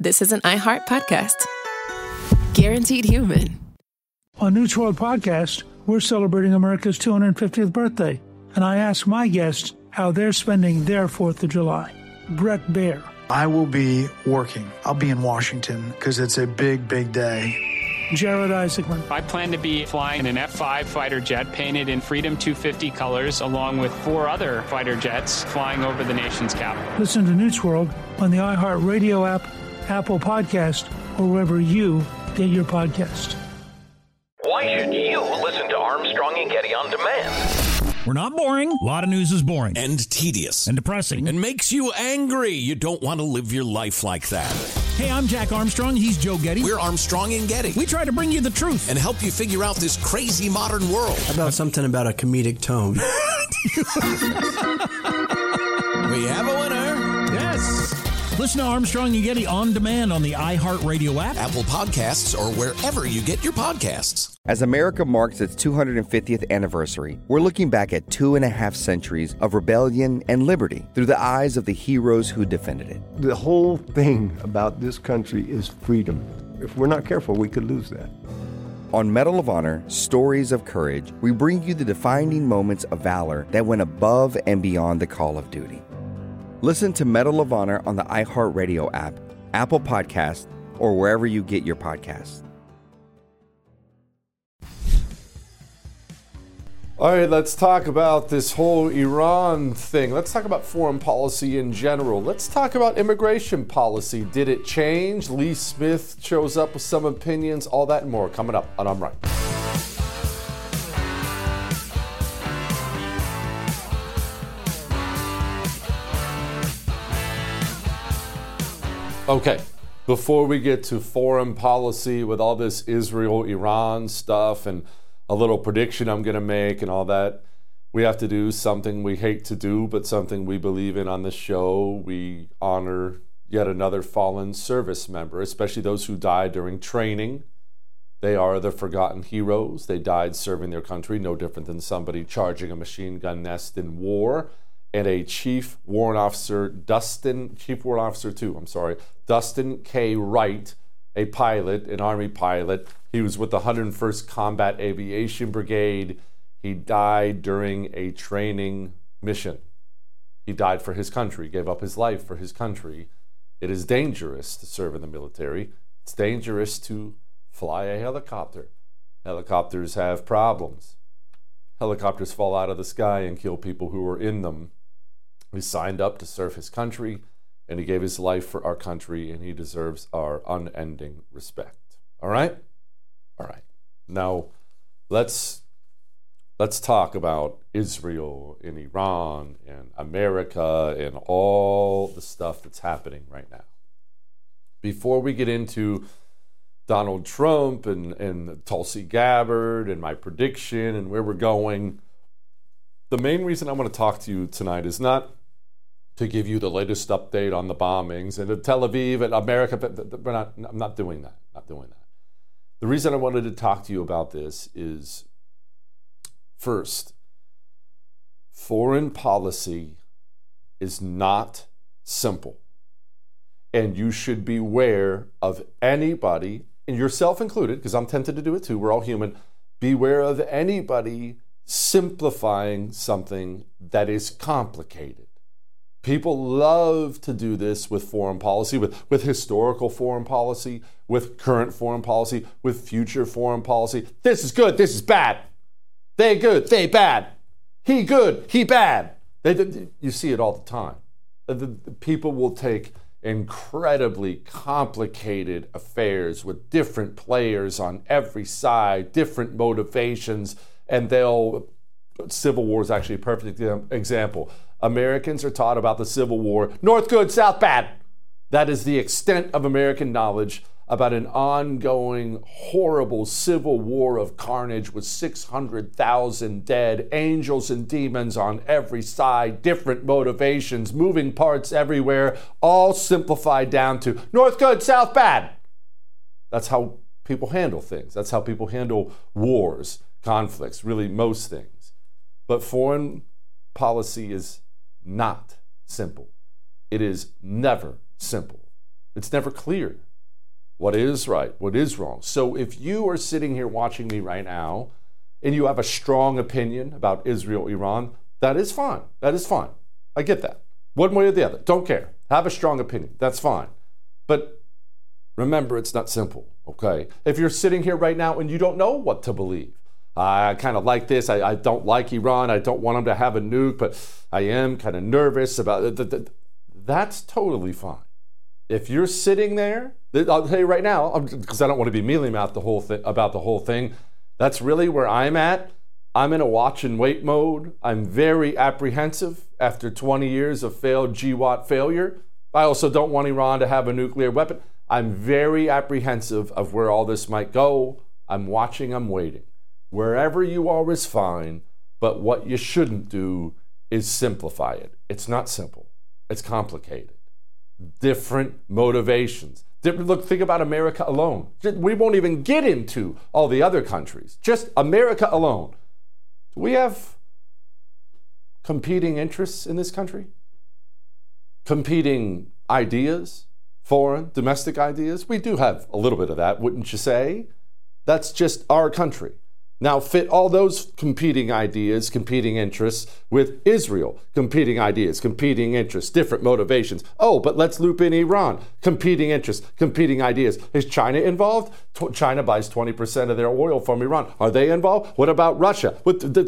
this is an iHeart podcast. Guaranteed human. On News World Podcast, we're celebrating America's 250th birthday, and I ask my guests how they're spending their 4th of July. Brett Baer. I will be working. I'll be in Washington because it's a big, big day. Jared Isaacman. I plan to be flying an F-5 fighter jet painted in Freedom 250 colors, along with 4 other fighter jets flying over the nation's capital. Listen to News World on the iHeart Radio app, Apple Podcast, or wherever you get your podcast. Why should you listen to Armstrong and Getty on demand? We're not boring. A lot of news is boring. And tedious. And depressing. And makes you angry. You don't want to live your life like that. Hey, I'm Jack Armstrong. He's Joe Getty. We're Armstrong and Getty. We try to bring you the truth. And help you figure out this crazy modern world. How about something about a comedic tone? We have a winner. Yes. Listen to Armstrong and Getty on demand on the iHeartRadio app, Apple Podcasts, or wherever you get your podcasts. As America marks its 250th anniversary, we're looking back at 2.5 centuries of rebellion and liberty through the eyes of the heroes who defended it. The whole thing about this country is freedom. If we're not careful, we could lose that. On Medal of Honor, Stories of Courage, we bring you the defining moments of valor that went above and beyond the call of duty. Listen to Medal of Honor on the iHeartRadio app, Apple Podcasts, or wherever you get your podcasts. All right, let's talk about this whole Iran thing. Let's talk about foreign policy in general. Let's talk about immigration policy. Did it change? Lee Smith shows up with some opinions, all that and more coming up on I'm Right. Okay, before we get to foreign policy with all this Israel-Iran stuff and a little prediction I'm going to make and all that, we have to do something we hate to do, but something we believe in on this show. We honor yet another fallen service member, especially those who died during training. They are the forgotten heroes. They died serving their country, no different than somebody charging a machine gun nest in war. And a Chief Warrant Officer Dustin K. Wright, a pilot, an Army pilot. He was with the 101st Combat Aviation Brigade. He died during a training mission. He died for his country, gave up his life for his country. It is dangerous to serve in the military. It's dangerous to fly a helicopter. Helicopters have problems. Helicopters fall out of the sky and kill people who are in them. He signed up to serve his country, and he gave his life for our country, and he deserves our unending respect. All right? All right. Now, let's talk about Israel and Iran and America and all the stuff that's happening right now. Before we get into Donald Trump and Tulsi Gabbard and my prediction and where we're going, the main reason I want to talk to you tonight is not to give you the latest update on the bombings and Tel Aviv and America. I'm not doing that. The reason I wanted to talk to you about this is, first, foreign policy is not simple. And you should beware of anybody, and yourself included, because I'm tempted to do it too, we're all human, beware of anybody simplifying something that is complicated. People love to do this with foreign policy, with historical foreign policy, with current foreign policy, with future foreign policy. This is good, this is bad. They good, they bad. He good, he bad. You see it all the time. The people will take incredibly complicated affairs with different players on every side, different motivations, and Civil War is actually a perfect example. Americans are taught about the Civil War, North good, South bad. That is the extent of American knowledge about an ongoing, horrible civil war of carnage with 600,000 dead, angels and demons on every side, different motivations, moving parts everywhere, all simplified down to North good, South bad. That's how people handle things. That's how people handle wars, conflicts, really most things. But foreign policy is not simple. It is never simple. It's never clear what is right, what is wrong. So if you are sitting here watching me right now and you have a strong opinion about Israel, Iran, that is fine. That is fine. I get that. One way or the other. Don't care. Have a strong opinion. That's fine. But remember, it's not simple, okay? If you're sitting here right now and you don't know what to believe, I kind of like this. I don't like Iran. I don't want them to have a nuke, but I am kind of nervous about it. That's totally fine. If you're sitting there, I'll tell you right now, because I don't want to be mealy-mouthed about the whole thing, that's really where I'm at. I'm in a watch and wait mode. I'm very apprehensive after 20 years of failed GWAT failure. I also don't want Iran to have a nuclear weapon. I'm very apprehensive of where all this might go. I'm watching, I'm waiting. Wherever you are is fine, but what you shouldn't do is simplify it. It's not simple. It's complicated. Different motivations. Look, think about America alone. We won't even get into all the other countries. Just America alone. Do we have competing interests in this country? Competing ideas? Foreign, domestic ideas? We do have a little bit of that, wouldn't you say? That's just our country. Now fit all those competing ideas, competing interests with Israel, competing ideas, competing interests, different motivations. Oh, but let's loop in Iran, competing interests, competing ideas. Is China involved? China buys 20% of their oil from Iran. Are they involved? What about Russia?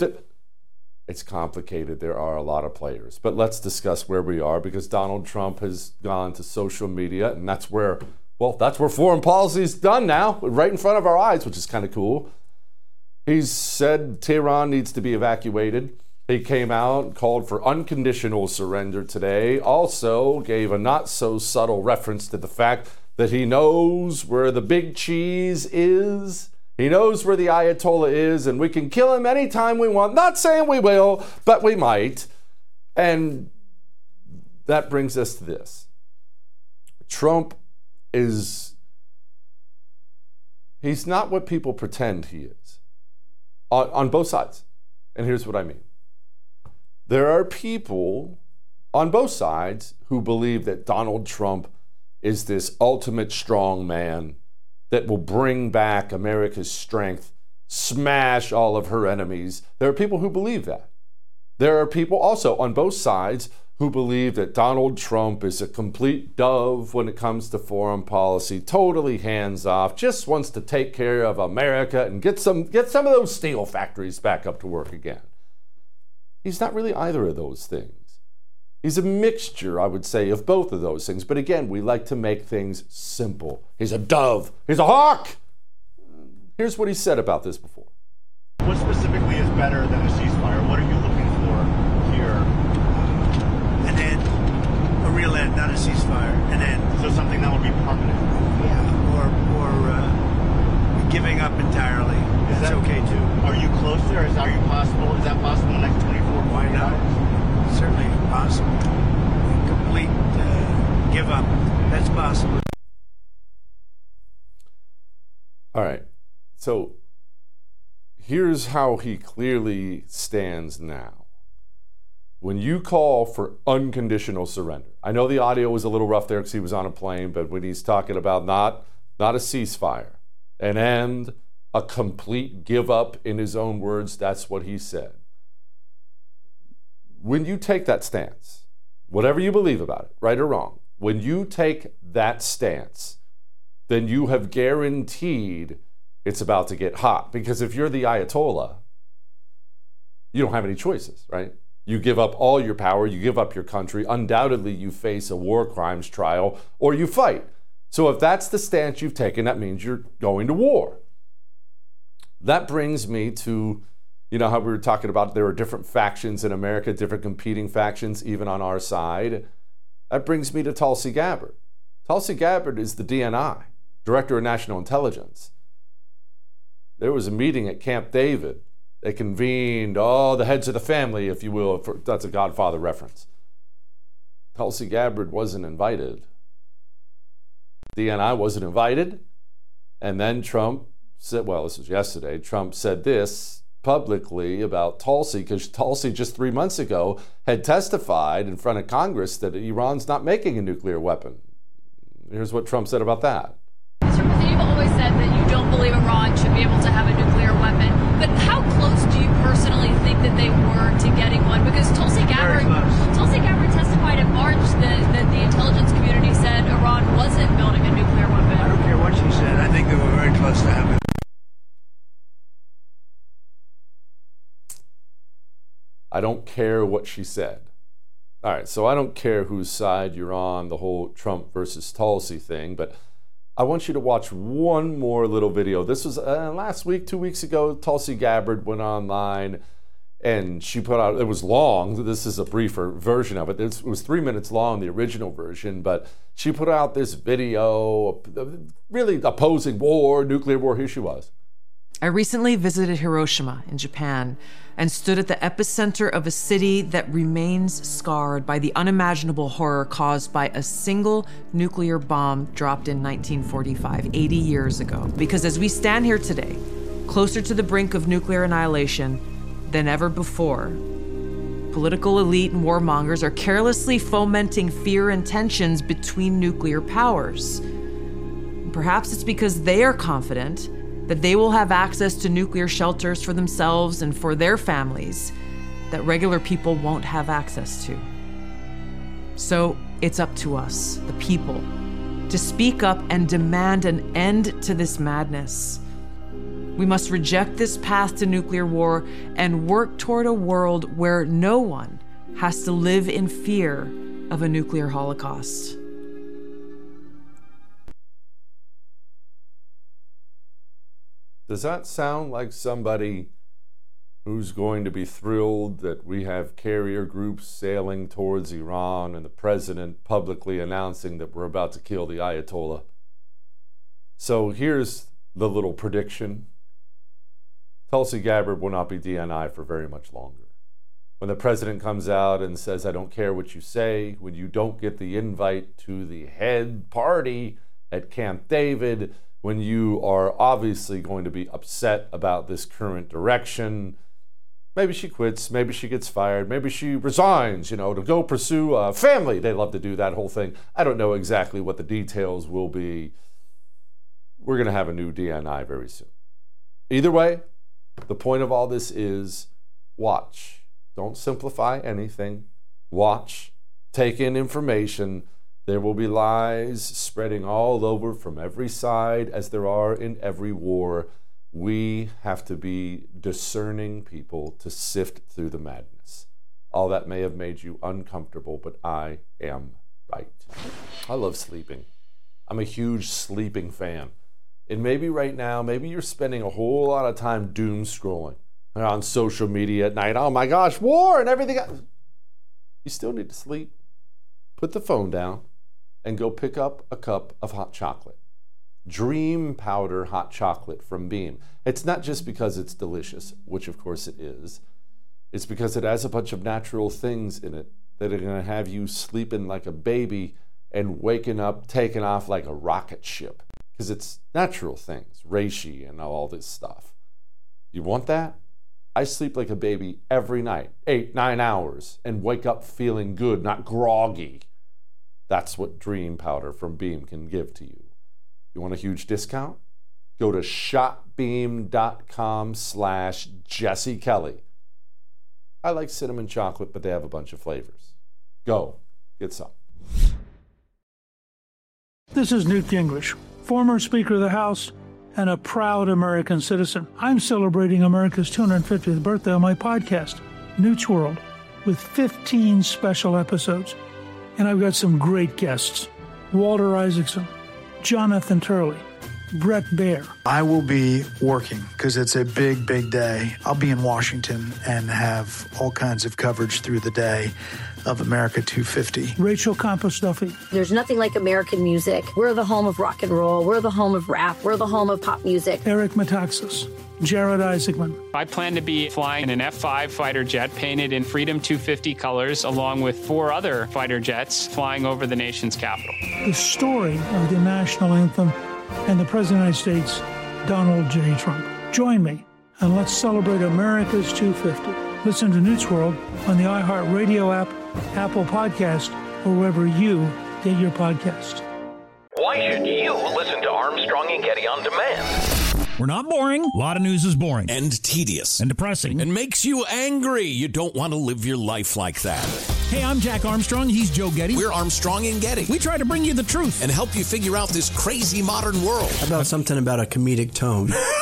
It's complicated. There are a lot of players. But let's discuss where we are, because Donald Trump has gone to social media, and that's where foreign policy is done now, right in front of our eyes, which is kind of cool. He's said Tehran needs to be evacuated. He came out, called for unconditional surrender today. Also gave a not so subtle reference to the fact that he knows where the big cheese is. He knows where the Ayatollah is, and we can kill him anytime we want. Not saying we will, but we might. And that brings us to this. Trump he's not what people pretend he is. On both sides. And here's what I mean. There are people on both sides who believe that Donald Trump is this ultimate strong man that will bring back America's strength, smash all of her enemies. There are people who believe that. There are people also on both sides who believe that Donald Trump is a complete dove when it comes to foreign policy, totally hands-off, just wants to take care of America and get some of those steel factories back up to work again. He's not really either of those things. He's a mixture, I would say, of both of those things. But again, we like to make things simple. He's a dove. He's a hawk. Here's what he said about this before. What specifically is better than a ceasefire? What are you looking for here? An end. A real end, not a ceasefire. An end. So something that would be permanent. Yeah, or giving up entirely. That's okay too. Are you close there? Is that possible in the next 24 Why not? hours? Certainly possible. Complete give up. That's possible. All right. So here's how he clearly stands now. When you call for unconditional surrender, I know the audio was a little rough there because he was on a plane, but when he's talking about not a ceasefire, an end, a complete give up, in his own words, that's what he said. When you take that stance, whatever you believe about it, right or wrong, when you take that stance, then you have guaranteed it's about to get hot. Because if you're the Ayatollah, you don't have any choices, right? You give up all your power, you give up your country, undoubtedly you face a war crimes trial, or you fight. So if that's the stance you've taken, that means you're going to war. That brings me to, you know how we were talking about there are different factions in America, different competing factions, even on our side. That brings me to Tulsi Gabbard. Tulsi Gabbard is the DNI, Director of National Intelligence. There was a meeting at Camp David. They convened all the heads of the family, if you will. That's a Godfather reference. Tulsi Gabbard wasn't invited. DNI wasn't invited. And then Trump said, well, this was yesterday, Trump said this publicly about Tulsi, because Tulsi just 3 months ago had testified in front of Congress that Iran's not making a nuclear weapon. Here's what Trump said about that. Mr. President, you've always said that you don't believe Iran should be able to have a nuclear weapon. But how close do you personally think that they were to getting one? Because Tulsi Gabbard testified in March that the intelligence community said Iran wasn't building a nuclear weapon. I don't care what she said. I think they were very close to having it. I don't care what she said. All right, so I don't care whose side you're on, the whole Trump versus Tulsi thing, but I want you to watch one more little video. This was last week, 2 weeks ago. Tulsi Gabbard went online and she put out, it was long. This is a briefer version of it. It was 3 minutes long, the original version, but she put out this video really opposing war, nuclear war. Here she was. I recently visited Hiroshima in Japan and stood at the epicenter of a city that remains scarred by the unimaginable horror caused by a single nuclear bomb dropped in 1945, 80 years ago. Because as we stand here today, closer to the brink of nuclear annihilation than ever before, political elite and warmongers are carelessly fomenting fear and tensions between nuclear powers. Perhaps it's because they are confident that they will have access to nuclear shelters for themselves and for their families that regular people won't have access to. So it's up to us, the people, to speak up and demand an end to this madness. We must reject this path to nuclear war and work toward a world where no one has to live in fear of a nuclear holocaust. Does that sound like somebody who's going to be thrilled that we have carrier groups sailing towards Iran and the president publicly announcing that we're about to kill the Ayatollah? So here's the little prediction. Tulsi Gabbard will not be DNI for very much longer. When the president comes out and says, I don't care what you say, when you don't get the invite to the head party at Camp David, when you are obviously going to be upset about this current direction, maybe she quits, maybe she gets fired, maybe she resigns, to go pursue a family. They love to do that whole thing. I don't know exactly what the details will be. We're going to have a new DNI very soon. Either way, the point of all this is watch. Don't simplify anything. Watch. Take in information. There will be lies spreading all over from every side, as there are in every war. We have to be discerning people to sift through the madness. All that may have made you uncomfortable, but I am right. I love sleeping. I'm a huge sleeping fan. And maybe right now, maybe you're spending a whole lot of time doom scrolling on social media at night. Oh my gosh, war and everything. You still need to sleep. Put the phone down and go pick up a cup of hot chocolate. Dream Powder hot chocolate from Beam. It's not just because it's delicious, which of course it is. It's because it has a bunch of natural things in it that are going to have you sleeping like a baby and waking up, taking off like a rocket ship. Because it's natural things, reishi and all this stuff. You want that? I sleep like a baby every night, 8-9 hours, and wake up feeling good, not groggy. That's what Dream Powder from Beam can give to you. You want a huge discount? Go to shopbeam.com/Jesse Kelly. I like cinnamon chocolate, but they have a bunch of flavors. Go, get some. This is Newt Gingrich, former Speaker of the House and a proud American citizen. I'm celebrating America's 250th birthday on my podcast, Newt's World, with 15 special episodes. And I've got some great guests. Walter Isaacson, Jonathan Turley, Brett Baer. I will be working because it's a big, big day. I'll be in Washington and have all kinds of coverage through the day of America 250. Rachel Campos Duffy. There's nothing like American music. We're the home of rock and roll. We're the home of rap. We're the home of pop music. Eric Metaxas. Jared Isaacman. I plan to be flying in an F-5 fighter jet painted in Freedom 250 colors, along with 4 other fighter jets flying over the nation's capital. The story of the national anthem and the President of the United States, Donald J. Trump. Join me and let's celebrate America's 250. Listen to Newt's World on the iHeartRadio app, Apple Podcast, or wherever you get your podcast. Why should you listen to Armstrong and Getty On Demand? We're not boring. A lot of news is boring. And tedious. And depressing. And makes you angry. You don't want to live your life like that. Hey, I'm Jack Armstrong. He's Joe Getty. We're Armstrong and Getty. We try to bring you the truth. And help you figure out this crazy modern world. About something about a comedic tone.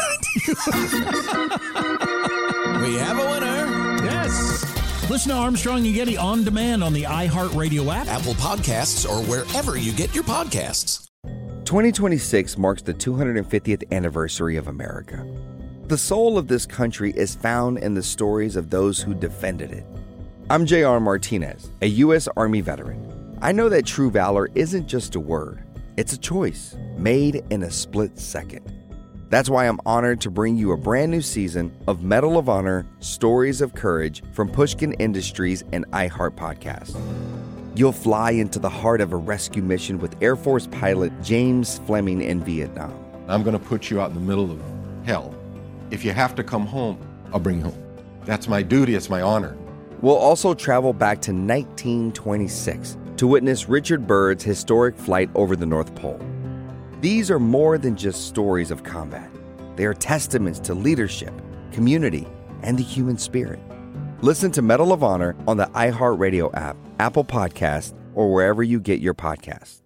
We have a winner. Yes. Listen to Armstrong and Getty On Demand on the iHeartRadio app, Apple Podcasts, or wherever you get your podcasts. 2026 marks the 250th anniversary of America. The soul of this country is found in the stories of those who defended it. I'm J.R. Martinez, a U.S. Army veteran. I know that true valor isn't just a word. It's a choice made in a split second. That's why I'm honored to bring you a brand new season of Medal of Honor Stories of Courage from Pushkin Industries and iHeart Podcast. You'll fly into the heart of a rescue mission with Air Force pilot James Fleming in Vietnam. I'm going to put you out in the middle of hell. If you have to come home, I'll bring you home. That's my duty. It's my honor. We'll also travel back to 1926 to witness Richard Byrd's historic flight over the North Pole. These are more than just stories of combat. They are testaments to leadership, community, and the human spirit. Listen to Medal of Honor on the iHeartRadio app, Apple Podcasts, or wherever you get your podcasts.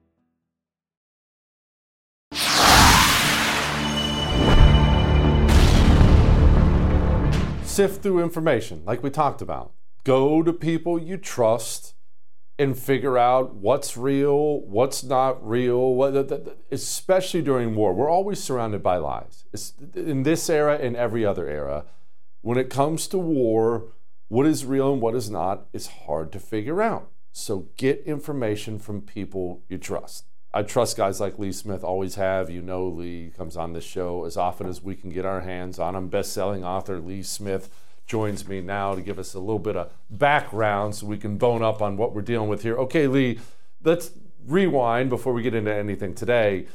Sift through information, like we talked about. Go to people you trust and figure out what's real, what's not real, especially during war. We're always surrounded by lies. In this era and every other era, when it comes to war, what is real and what is not is hard to figure out. So get information from people you trust. I trust guys like Lee Smith, always have. You know Lee comes on this show as often as we can get our hands on him. Best-selling author Lee Smith joins me now to give us a little bit of background so we can bone up on what we're dealing with here. Okay, Lee, let's rewind before we get into anything today.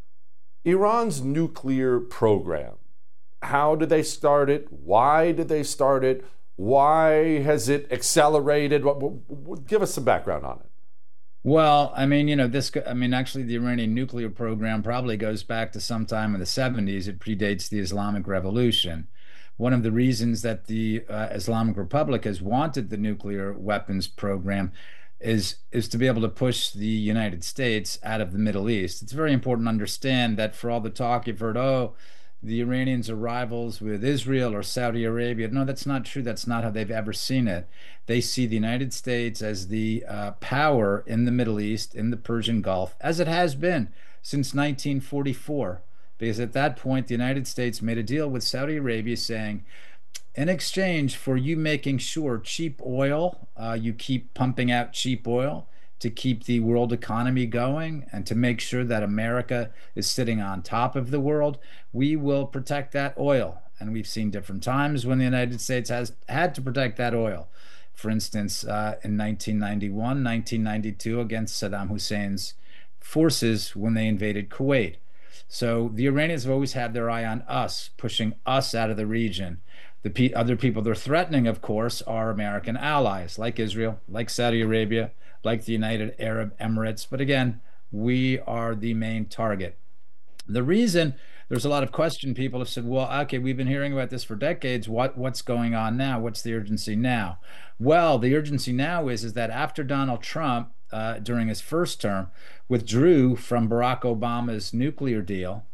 Iran's nuclear program. How did they start it? Why did they start it? Why has it accelerated? Give us some background on it. Well, actually the Iranian nuclear program probably goes back to sometime in the 70s. It predates the Islamic Revolution. One of the reasons that the Islamic Republic has wanted the nuclear weapons program is to be able to push the United States out of the Middle East. It's very important to understand that for all the talk you've heard, the Iranians are rivals with Israel or Saudi Arabia. No, that's not true. That's not how they've ever seen it. They see the United States as the power in the Middle East, in the Persian Gulf, as it has been since 1944. Because at that point, the United States made a deal with Saudi Arabia saying, in exchange for you making sure cheap oil, you keep pumping out cheap oil to keep the world economy going and to make sure that America is sitting on top of the world, we will protect that oil. And we've seen different times when the United States has had to protect that oil. For instance, in 1991, 1992, against Saddam Hussein's forces when they invaded Kuwait. So the Iranians have always had their eye on us, pushing us out of the region. The other people they're threatening, of course, are American allies, like Israel, like Saudi Arabia, like the United Arab Emirates. But again, we are the main target. The reason there's a lot of question, people have said, well, okay, we've been hearing about this for decades. What's going on now? What's the urgency now? Well, the urgency now is that after Donald Trump, during his first term, withdrew from Barack Obama's nuclear deal,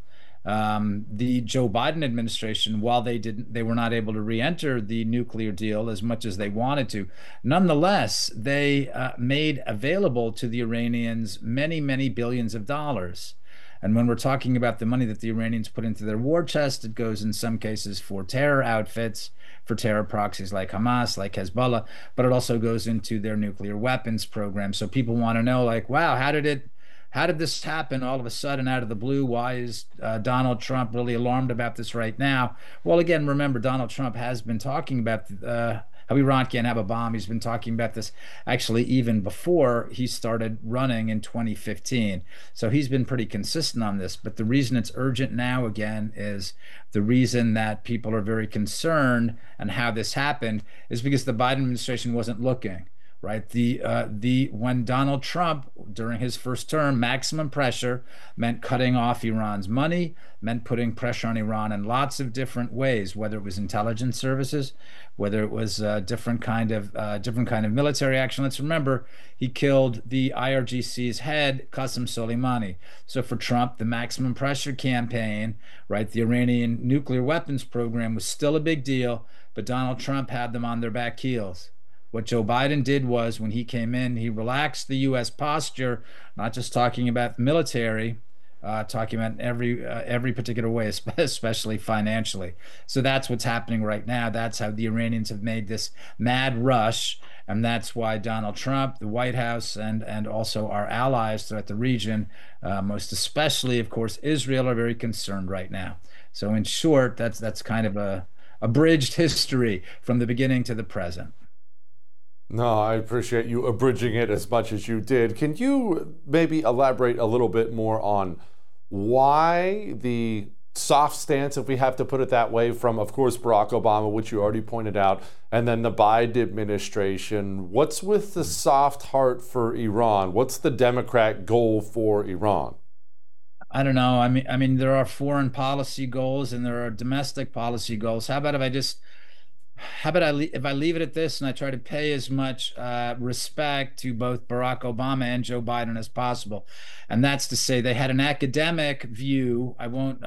the Joe Biden administration, while they were not able to re-enter the nuclear deal as much as they wanted to, nonetheless, they made available to the Iranians many, many billions of dollars. And when we're talking about the money that the Iranians put into their war chest, it goes in some cases for terror outfits, for terror proxies like Hamas, like Hezbollah, but it also goes into their nuclear weapons program. So people want to know, like, wow, how did this happen all of a sudden out of the blue? Why is Donald Trump really alarmed about this right now? Well, again, remember, Donald Trump has been talking about how Iran can't have a bomb. He's been talking about this actually even before he started running in 2015. So he's been pretty consistent on this. But the reason it's urgent now, again, is the reason that people are very concerned and how this happened is because the Biden administration wasn't looking. right? When Donald Trump, during his first term, maximum pressure meant cutting off Iran's money, meant putting pressure on Iran in lots of different ways, whether it was intelligence services, whether it was different kind of military action. Let's remember, he killed the IRGC's head, Qasem Soleimani. So for Trump, the maximum pressure campaign, right, the Iranian nuclear weapons program was still a big deal, but Donald Trump had them on their back heels. What Joe Biden did was, when he came in, he relaxed the U.S. posture, not just talking about military, talking about every particular way, especially financially. So that's what's happening right now. That's how the Iranians have made this mad rush, and that's why Donald Trump, the White House, and also our allies throughout the region, most especially, of course, Israel, are very concerned right now. So in short, that's kind of a abridged history from the beginning to the present. No, I appreciate you abridging it as much as you did. Can you maybe elaborate a little bit more on why the soft stance, if we have to put it that way, from, of course, Barack Obama, which you already pointed out, and then the Biden administration? What's with the soft heart for Iran? What's the Democrat goal for Iran? I don't know. I mean, there are foreign policy goals and there are domestic policy goals. How about if I leave it at this and I try to pay as much respect to both Barack Obama and Joe Biden as possible, and that's to say they had an academic view. I won't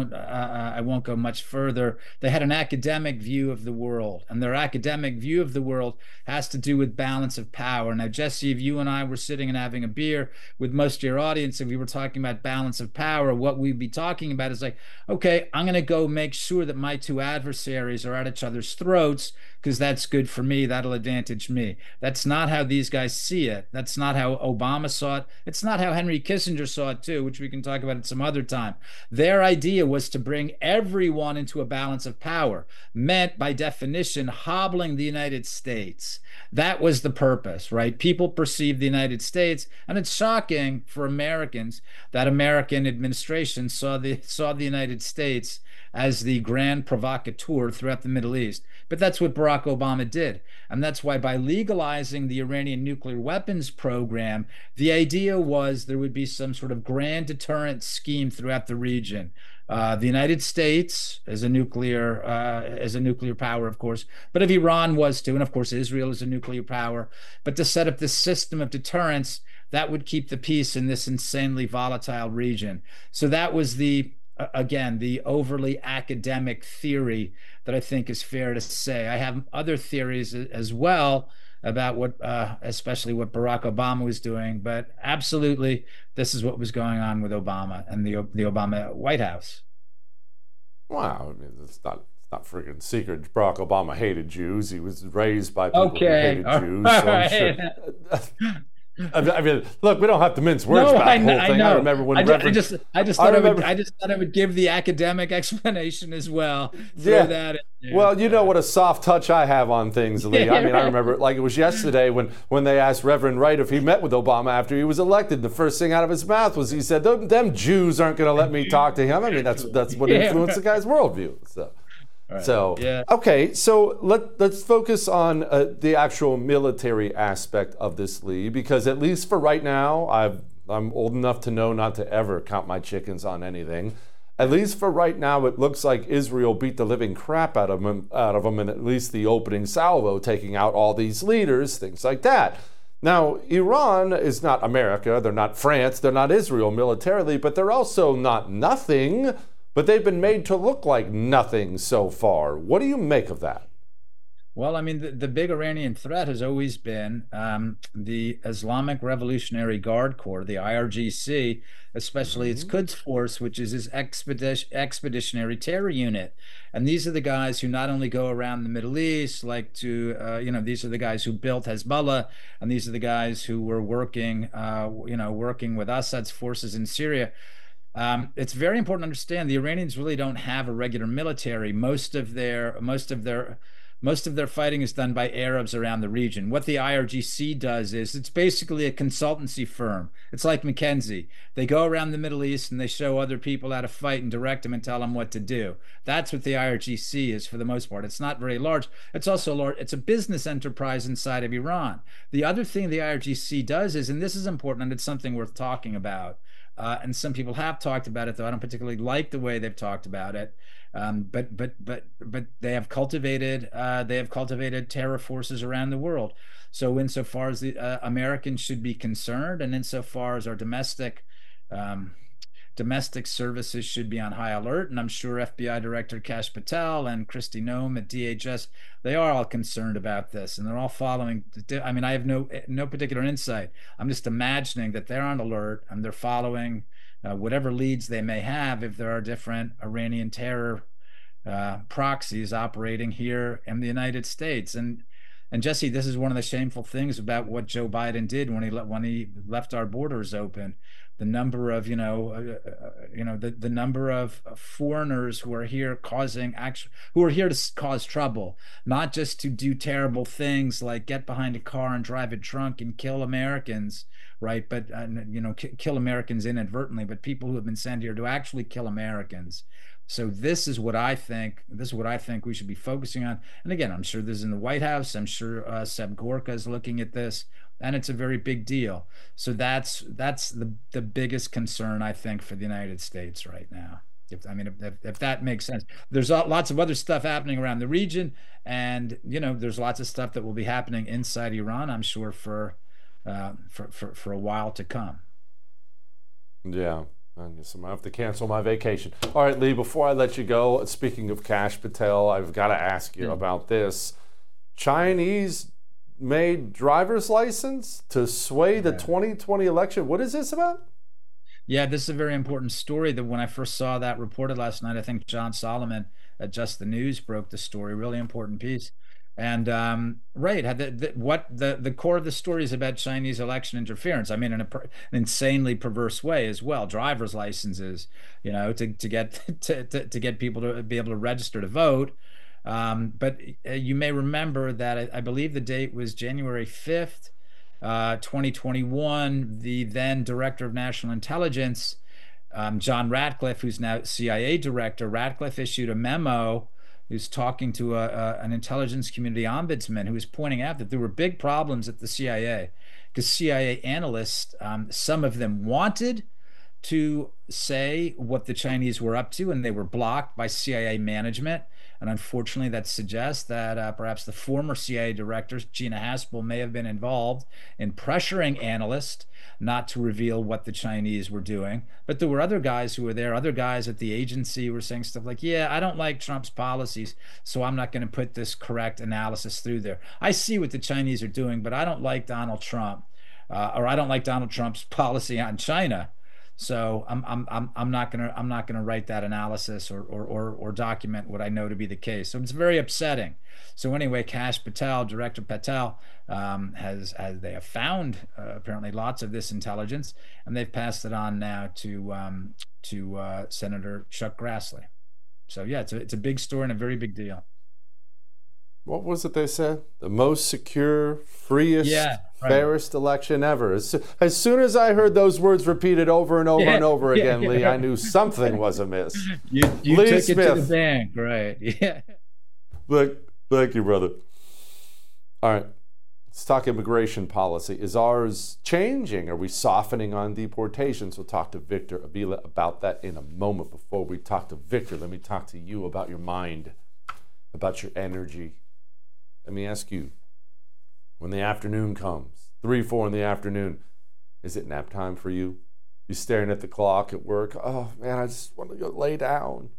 go much further. They had an academic view of the world, and their academic view of the world has to do with balance of power. Now, Jesse, if you and I were sitting and having a beer with most of your audience, if we were talking about balance of power, what we'd be talking about is like, okay, I'm going to go make sure that my two adversaries are at each other's throats because that's good for me. That'll advantage me. That's not how these guys see it. That's not how Obama saw it. It's not how Henry Kissinger saw it too, which we can talk about at some other time. Their idea was to bring everyone into a balance of power, meant by definition hobbling the United States. That was the purpose, right? People perceive the United States, and it's shocking for Americans that American administration saw the United States as the grand provocateur throughout the Middle East. But that's what Barack Obama did. And that's why, by legalizing the Iranian nuclear weapons program, the idea was there would be some sort of grand deterrent scheme throughout the region. The United States as a nuclear power, of course, but if Iran was to, and of course Israel is a nuclear power, but to set up this system of deterrence that would keep the peace in this insanely volatile region. So that was the overly academic theory that I think is fair to say. I have other theories as well about what, especially what Barack Obama was doing, but absolutely, this is what was going on with Obama and the Obama White House. Wow, I mean, it's not freaking secret. Barack Obama hated Jews. He was raised by people who hated Jews. So I'm sure. I mean, look, we don't have to mince words about the whole thing. I remember when I just thought I would give the academic explanation as well. That in. Well, you know what a soft touch I have on things, Lee. I mean, I remember like it was yesterday when they asked Reverend Wright if he met with Obama after he was elected. The first thing out of his mouth was he said, "Them Jews aren't going to let me talk to him." I mean, that's what influenced the guy's worldview. So. Right. So, okay, so let's focus on the actual military aspect of this, Lee, because at least for right now, I'm old enough to know not to ever count my chickens on anything. At least for right now, it looks like Israel beat the living crap out of them in at least the opening salvo, taking out all these leaders, things like that. Now, Iran is not America, they're not France, they're not Israel militarily, but they're also not nothing. But they've been made to look like nothing so far. What do you make of that? Well, I mean, the big Iranian threat has always been the Islamic Revolutionary Guard Corps, the IRGC, especially its Quds Force, which is his expeditionary terror unit. And these are the guys who not only go around the Middle East, these are the guys who built Hezbollah, and these are the guys who were working with Assad's forces in Syria. It's very important to understand the Iranians really don't have a regular military. Most of their Most of their fighting is done by Arabs around the region. What the IRGC does is it's basically a consultancy firm. It's like McKinsey. They go around the Middle East and they show other people how to fight and direct them and tell them what to do. That's what the IRGC is for the most part. It's not very large. It's also large. It's a business enterprise inside of Iran. The other thing the IRGC does is, and this is important and it's something worth talking about, and some people have talked about it, though I don't particularly like the way they've talked about it. But they have cultivated terror forces around the world. So insofar as the Americans should be concerned, and insofar as our domestic services should be on high alert, and I'm sure FBI Director Kash Patel and Kristi Noem at DHS, they are all concerned about this, and they're all following. I mean, I have no particular insight. I'm just imagining that they're on alert and they're following whatever leads they may have if there are different Iranian terror proxies operating here in the United States. And Jesse, this is one of the shameful things about what Joe Biden did when he left our borders open. The number of the number of foreigners who are here who are here to cause trouble, not just to do terrible things like get behind a car and drive it drunk and kill Americans, right? But kill Americans inadvertently, but people who have been sent here to actually kill Americans. So this is what I think we should be focusing on. And again, I'm sure this is in the White House. I'm sure Seb Gorka is looking at this, and it's a very big deal. So that's the biggest concern, I think, for the United States right now. If that makes sense. There's lots of other stuff happening around the region, and there's lots of stuff that will be happening inside Iran, I'm sure, for a while to come. Yeah. I guess I'm going to have to cancel my vacation. All right, Lee, before I let you go, speaking of Kash Patel, I've got to ask you about this. Chinese-made driver's license to sway the 2020 election. What is this about? Yeah, this is a very important story. That when I first saw that reported last night, I think John Solomon at Just the News broke the story. Really important piece. And the core of the story is about Chinese election interference. I mean, in an insanely perverse way as well. Driver's licenses, to get people to be able to register to vote. But you may remember that I believe the date was January 5th, 2021. The then Director of National Intelligence, John Ratcliffe, who's now CIA Director, Ratcliffe issued a memo. He was talking to an intelligence community ombudsman who was pointing out that there were big problems at the CIA because CIA analysts, some of them wanted to say what the Chinese were up to, and they were blocked by CIA management. And unfortunately, that suggests that perhaps the former CIA director, Gina Haspel, may have been involved in pressuring analysts not to reveal what the Chinese were doing. But there were other guys who were there, other guys at the agency were saying stuff like, yeah, I don't like Trump's policies, so I'm not going to put this correct analysis through there. I see what the Chinese are doing, but I don't like Donald Trump, or I don't like Donald Trump's policy on China. So I'm not gonna write that analysis or document what I know to be the case. So it's very upsetting. So anyway, Kash Patel, Director Patel, they have found apparently lots of this intelligence, and they've passed it on now to Senator Chuck Grassley. So yeah, it's a big story and a very big deal. What was it they said? The most secure, freest, fairest election ever. As soon as I heard those words repeated over and over and over again, Lee, I knew something was amiss. You Lee took Smith. it to the bank, right? Yeah. Thank you, brother. All right, let's talk immigration policy. Is ours changing? Are we softening on deportations? We'll talk to Victor Avila about that in a moment. Before we talk to Victor, let me talk to you about your mind, about your energy. Let me ask you, when the afternoon comes, 3, 4 in the afternoon, is it nap time for you? You're staring at the clock at work. Oh, man, I just want to go lay down.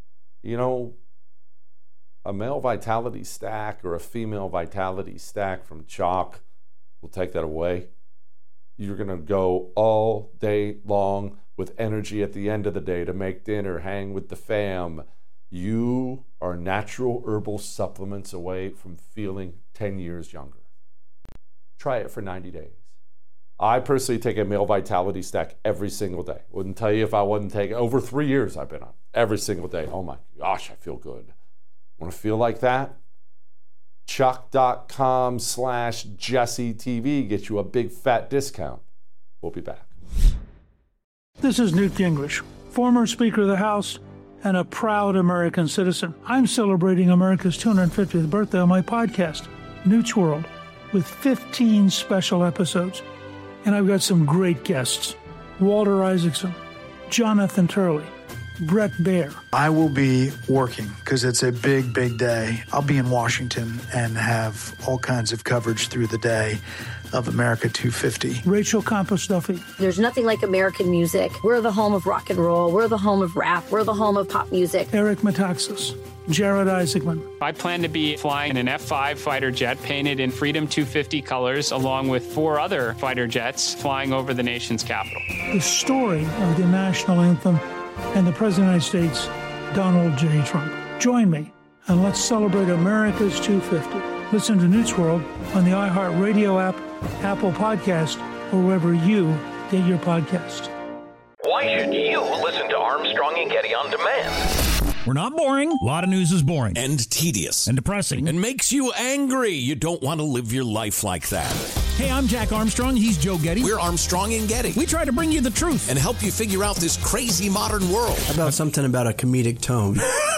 A male vitality stack or a female vitality stack from Chalk will take that away. You're going to go all day long with energy at the end of the day to make dinner, hang with the fam. You are natural herbal supplements away from feeling 10 years younger. Try it for 90 days. I personally take a male vitality stack every single day. Wouldn't tell you if I wasn't taking. Over 3 years I've been on every single day. Oh my gosh, I feel good. Want to feel like that? Chuck.com/JesseTV gets you a big fat discount. We'll be back. This is Newt Gingrich, former Speaker of the House and a proud American citizen. I'm celebrating America's 250th birthday on my podcast, Newt's World, with 15 special episodes. And I've got some great guests: Walter Isaacson, Jonathan Turley, Brett Baer. I will be working because it's a big, big day. I'll be in Washington and have all kinds of coverage through the day of America 250. Rachel Campos Duffy. There's nothing like American music. We're the home of rock and roll. We're the home of rap. We're the home of pop music. Eric Metaxas. Jared Isaacman. I plan to be flying an F-5 fighter jet painted in Freedom 250 colors, along with 4 other fighter jets flying over the nation's capital. The story of the national anthem and the President of the United States, Donald J. Trump. Join me and let's celebrate America's 250. Listen to Newt's World on the iHeartRadio app, Apple Podcast, or wherever you get your podcast. Why should you listen to Armstrong and Getty On Demand? We're not boring. A lot of news is boring. And tedious. And depressing. And makes you angry. You don't want to live your life like that. Hey, I'm Jack Armstrong. He's Joe Getty. We're Armstrong and Getty. We try to bring you the truth. And help you figure out this crazy modern world. How about something about a comedic tone?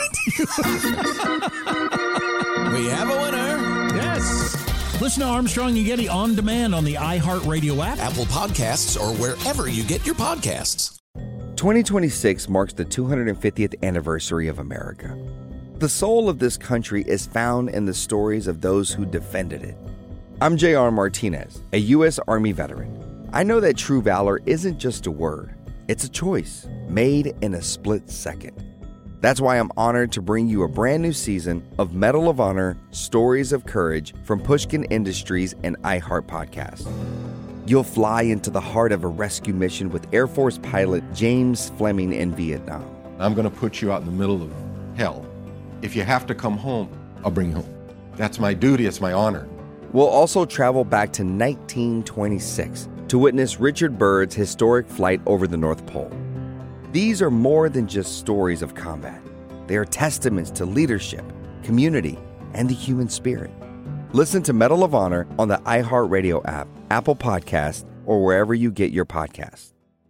We have a winner. Yes. Listen to Armstrong and Getty On Demand on the iHeartRadio app, Apple Podcasts, or wherever you get your podcasts. 2026 marks the 250th anniversary of America. The soul of this country is found in the stories of those who defended it. I'm J.R. Martinez, a U.S. Army veteran. I know that true valor isn't just a word. It's a choice made in a split second. That's why I'm honored to bring you a brand new season of Medal of Honor Stories of Courage from Pushkin Industries and iHeart Podcast. You'll fly into the heart of a rescue mission with Air Force pilot James Fleming in Vietnam. I'm going to put you out in the middle of hell. If you have to come home, I'll bring you home. That's my duty. It's my honor. We'll also travel back to 1926 to witness Richard Byrd's historic flight over the North Pole. These are more than just stories of combat. They are testaments to leadership, community, and the human spirit. Listen to Medal of Honor on the iHeartRadio app, Apple Podcast, or wherever you get your podcasts.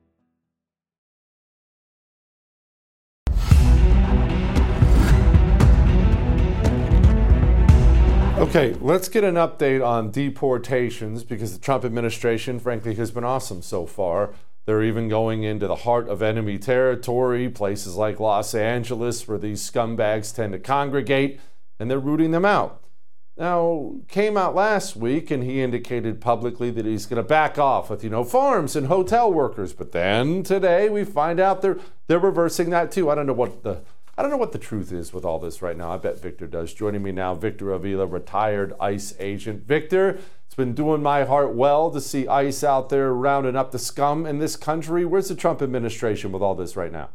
Okay, let's get an update on deportations because the Trump administration, frankly, has been awesome so far. They're even going into the heart of enemy territory, places like Los Angeles, where these scumbags tend to congregate, and they're rooting them out. Now, came out last week, and he indicated publicly that he's going to back off with, farms and hotel workers. But then today we find out they're reversing that too. I don't know what the truth is with all this right now. I bet Victor does. Joining me now, Victor Avila, retired ICE agent. Victor, it's been doing my heart well to see ICE out there rounding up the scum in this country. Where's the Trump administration with all this right now?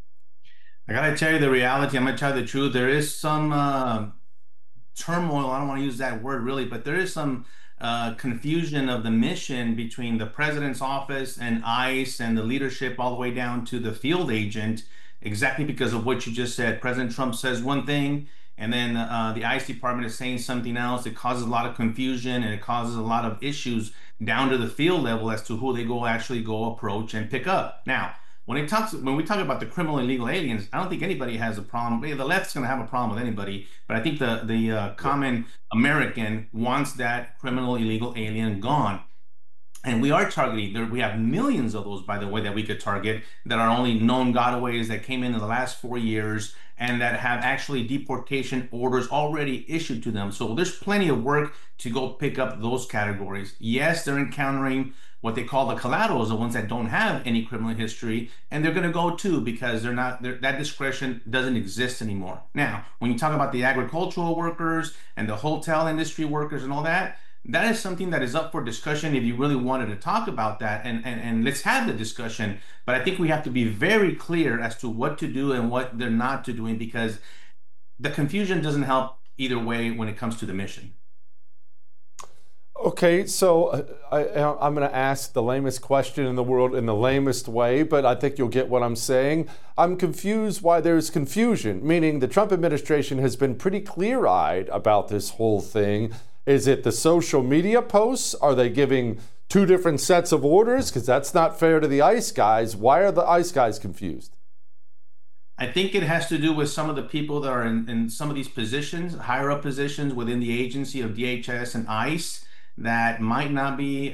I got to tell you the reality. I'm going to tell you the truth. There is some turmoil. I don't want to use that word really, but there is some confusion of the mission between the president's office and ICE and the leadership all the way down to the field agent, exactly because of what you just said. President Trump says one thing, and then the ICE department is saying something else. It causes a lot of confusion, and it causes a lot of issues down to the field level as to who they actually go approach and pick up. Now, when we talk about the criminal illegal aliens, I don't think anybody has a problem. The left's going to have a problem with anybody, but I think the common American wants that criminal illegal alien gone. And we are targeting, we have millions of those, by the way, that we could target that are only known gotaways that came in the last 4 years and that have actually deportation orders already issued to them. So there's plenty of work to go pick up those categories. Yes, they're encountering what they call the collaterals, the ones that don't have any criminal history, and they're going to go too because that discretion doesn't exist anymore. Now, when you talk about the agricultural workers and the hotel industry workers and all that, that is something that is up for discussion if you really wanted to talk about that, and let's have the discussion. But I think we have to be very clear as to what to do and what they're not to doing, because the confusion doesn't help either way when it comes to the mission. Okay, so I'm going to ask the lamest question in the world in the lamest way, but I think you'll get what I'm saying. I'm confused why there's confusion, meaning the Trump administration has been pretty clear-eyed about this whole thing. Is it the social media posts? Are they giving two different sets of orders? Because that's not fair to the ICE guys. Why are the ICE guys confused? I think it has to do with some of the people that are in some of these positions, higher up positions within the agency of DHS and ICE, that might not be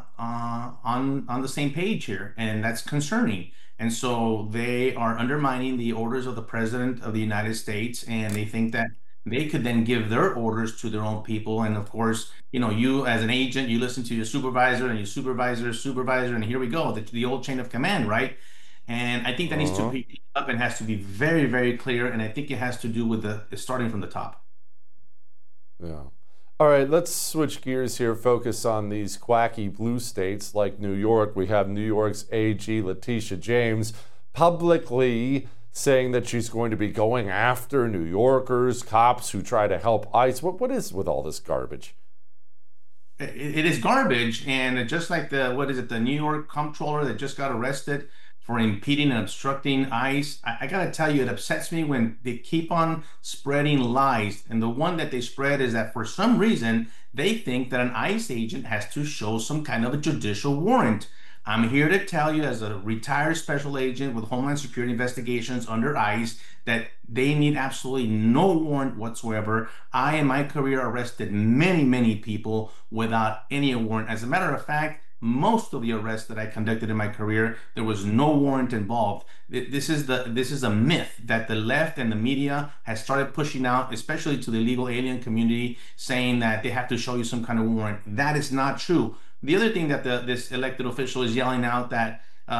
on the same page here, and that's concerning. And so they are undermining the orders of the President of the United States, and they think that they could then give their orders to their own people. And of course, you know, you as an agent, you listen to your supervisor and your supervisor, and here we go, the old chain of command, right? And I think that needs to be picked up and has to be very, very clear. And I think it has to do with starting from the top. Yeah. All right, let's switch gears here, focus on these quacky blue states like New York. We have New York's AG Letitia James publicly saying that she's going to be going after New Yorkers, cops who try to help ICE. What is with all this garbage? It is garbage, and just like the New York comptroller that just got arrested for impeding and obstructing ICE. I gotta tell you, it upsets me when they keep on spreading lies. And the one that they spread is that for some reason, they think that an ICE agent has to show some kind of a judicial warrant. I'm here to tell you, as a retired special agent with Homeland Security investigations under ICE, that they need absolutely no warrant whatsoever. I, in my career, arrested many, many people without any warrant. As a matter of fact, most of the arrests that I conducted in my career, there was no warrant involved. This is a myth that the left and the media has started pushing out, especially to the illegal alien community, saying that they have to show you some kind of warrant. That is not true. The other thing that this elected official is yelling out, that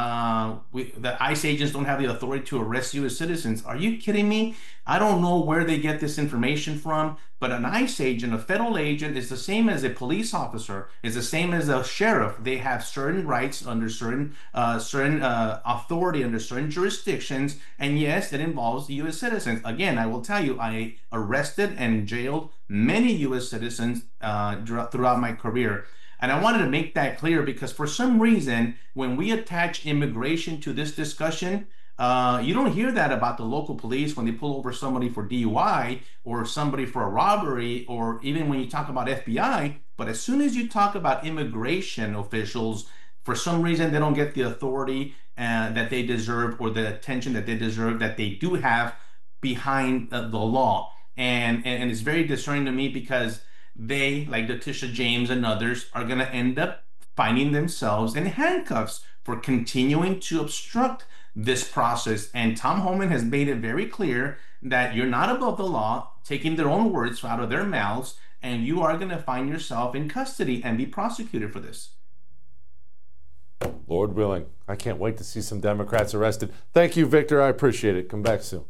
the ICE agents don't have the authority to arrest U.S. citizens. Are you kidding me? I don't know where they get this information from, but an ICE agent, a federal agent, is the same as a police officer, is the same as a sheriff. They have certain rights under certain authority under certain jurisdictions, and yes, it involves U.S. citizens. Again, I will tell you, I arrested and jailed many U.S. citizens throughout my career. And I wanted to make that clear because for some reason, when we attach immigration to this discussion, you don't hear that about the local police when they pull over somebody for DUI or somebody for a robbery, or even when you talk about FBI. But as soon as you talk about immigration officials, for some reason, they don't get the authority that they deserve or the attention that they deserve, that they do have behind the law. And it's very discerning to me because they, like Letitia James and others, are going to end up finding themselves in handcuffs for continuing to obstruct this process. And Tom Homan has made it very clear that you're not above the law, taking their own words out of their mouths, and you are going to find yourself in custody and be prosecuted for this. Lord willing. I can't wait to see some Democrats arrested. Thank you, Victor. I appreciate it. Come back soon.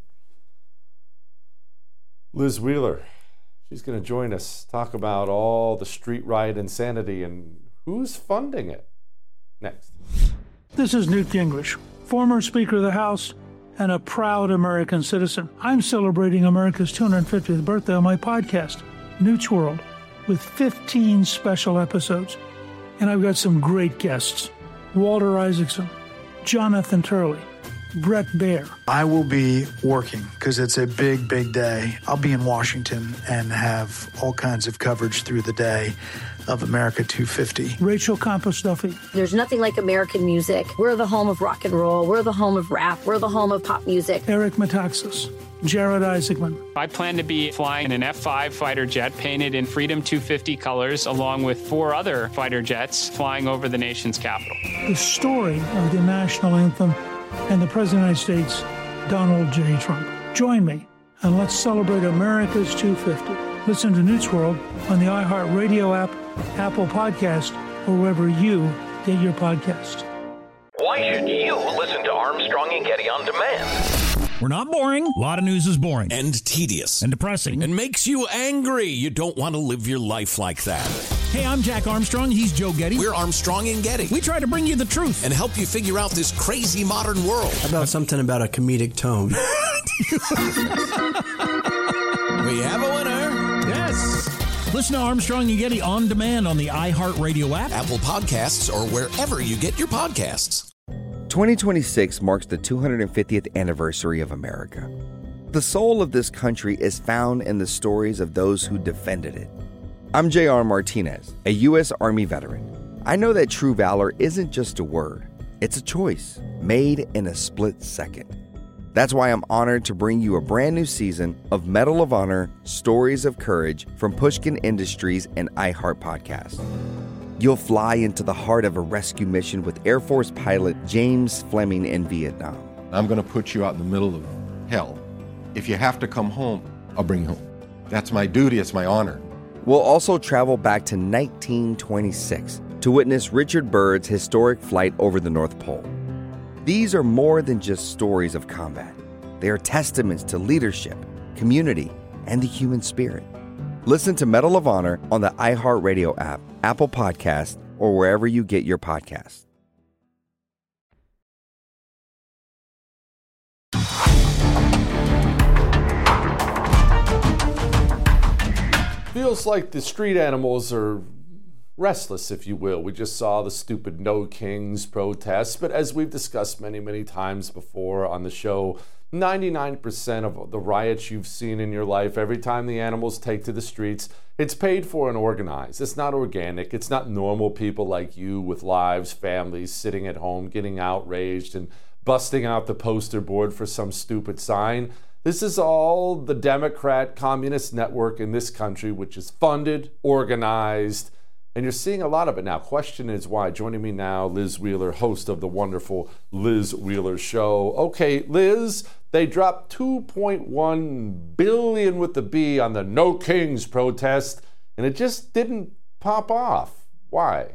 Liz Wheeler. She's going to join us, talk about all the street riot insanity and who's funding it. Next. This is Newt Gingrich, former Speaker of the House and a proud American citizen. I'm celebrating America's 250th birthday on my podcast, Newt's World, with 15 special episodes. And I've got some great guests: Walter Isaacson, Jonathan Turley, Brett Baer. I will be working because it's a big, big day. I'll be in Washington and have all kinds of coverage through the day of America 250. Rachel Campos Duffy. There's nothing like American music. We're the home of rock and roll. We're the home of rap. We're the home of pop music. Eric Metaxas. Jared Isaacman. I plan to be flying an F-5 fighter jet painted in Freedom 250 colors, along with 4 other fighter jets flying over the nation's capital. The story of the national anthem and the President of the United States, Donald J. Trump. Join me and let's celebrate America's 250. Listen to Newt's World on the iHeartRadio app, Apple Podcast, or wherever you get your podcast. Why should you listen to Armstrong and Getty on demand? We're not boring. A lot of news is boring. And tedious. And depressing. And makes you angry. You don't want to live your life like that. Hey, I'm Jack Armstrong. He's Joe Getty. We're Armstrong and Getty. We try to bring you the truth. And help you figure out this crazy modern world. How about something about a comedic tone? We have a winner. Yes. Listen to Armstrong and Getty on demand on the iHeartRadio app, Apple Podcasts, or wherever you get your podcasts. 2026 marks the 250th anniversary of America. The soul of this country is found in the stories of those who defended it. I'm J.R. Martinez, a U.S. Army veteran. I know that true valor isn't just a word. It's a choice made in a split second. That's why I'm honored to bring you a brand new season of Medal of Honor Stories of Courage from Pushkin Industries and iHeart Podcast. You'll fly into the heart of a rescue mission with Air Force pilot James Fleming in Vietnam. I'm going to put you out in the middle of hell. If you have to come home, I'll bring you home. That's my duty. It's my honor. We'll also travel back to 1926 to witness Richard Byrd's historic flight over the North Pole. These are more than just stories of combat. They are testaments to leadership, community, and the human spirit. Listen to Medal of Honor on the iHeartRadio app, Apple Podcasts, or wherever you get your podcasts. Feels like the street animals are restless, if you will. We just saw the stupid No Kings protests, but as we've discussed many, many times before on the show, 99% of the riots you've seen in your life, every time the animals take to the streets, it's paid for and organized. It's not organic. It's not normal people like you with lives, families, sitting at home, getting outraged and busting out the poster board for some stupid sign. This is all the Democrat communist network in this country, which is funded, organized, and you're seeing a lot of it now. Question is why. Joining me now, Liz Wheeler, host of the wonderful Liz Wheeler Show. Okay, Liz, they dropped $2.1 billion with the B on the No Kings protest, and it just didn't pop off. Why?